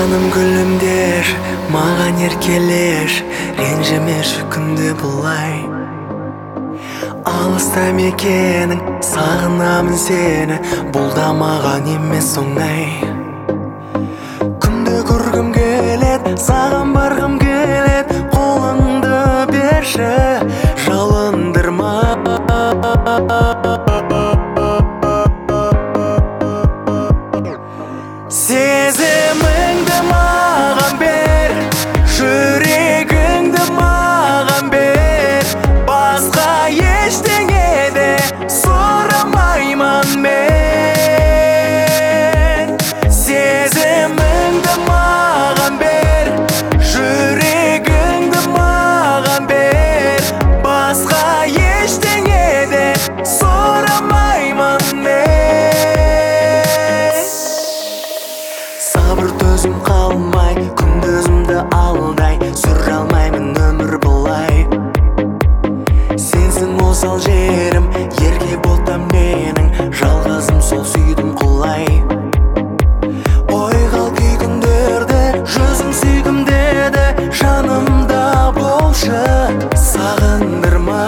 Жаным гүлімдер, маған еркелер, ренжімеш күнде бұлай. Алыста мекенің, сағынамын сені, бұл да маған емес оңай. Күнде көргім келет, саған барғым келет, қолыңды берші, жалындырма. Сезіміңді маған бер, жүрегіңді маған бер, басқа ештеңе де сұрамаймын мен. Сезіміңді маған бер, жүрегіңді маған бер, басқа ештеңе де сұрамаймын мен. Сабыр төзім қалмай, күндізімді алдай, сүре алмаймын өмір бұлай. Сенсің осал жерім, ерке ботам менің, жалғызым сол сүйдім құлай. Ойға ал кей күндерде, жүзің сүйгім деді, жанымда болшы, сағындырма.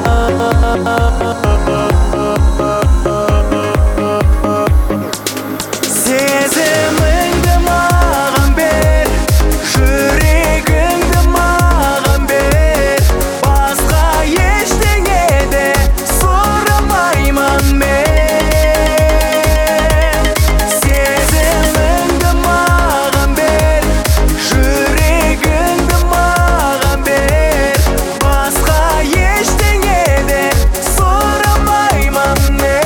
Сезіміңді маған бер, жүрегіңді маған бер, басқа ештеңе де сұрамаймын мен. Сезіміңді маған бер, жүрегіңді маған бер, басқа ештеңе де сұрамаймын мен.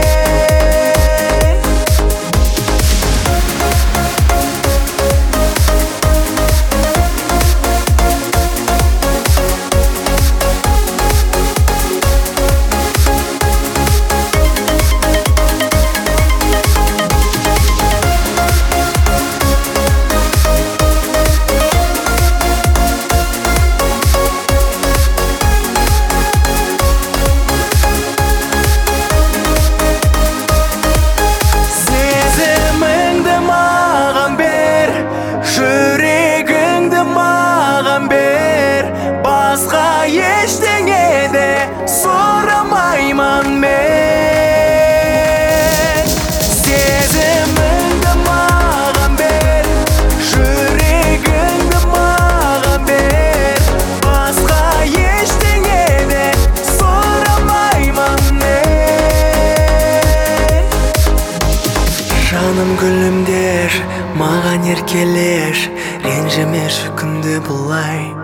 Сезіміңді маған бер, жүрегіңді маған бер, басқа ештеңе де сұрамаймын мен. Сезіміңді маған бер, жүрегіңді маған бер, басқа ештеңе де сұрамаймын мен. Жаным гүлімдер, маған еркелер, ренжімеш күнде бұлай.